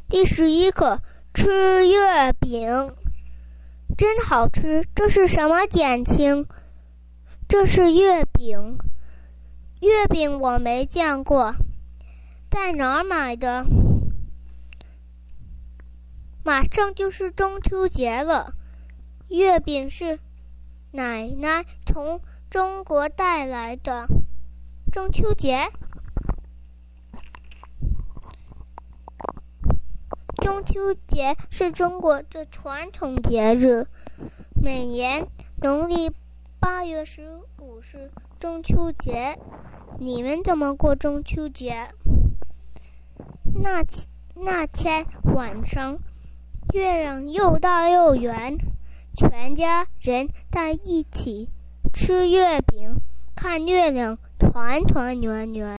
第11课，吃月饼，真好吃。这是什么点心？这是月饼。月饼我没见过，在哪儿买的？马上就是中秋节了，月饼是奶奶从中国带来的。中秋节，中秋节是中国的传统节日，每年农历8月15是中秋节。你们怎么过中秋节？那天晚上，月亮又大又圆，全家人在一起吃月饼，看月亮团团圆圆。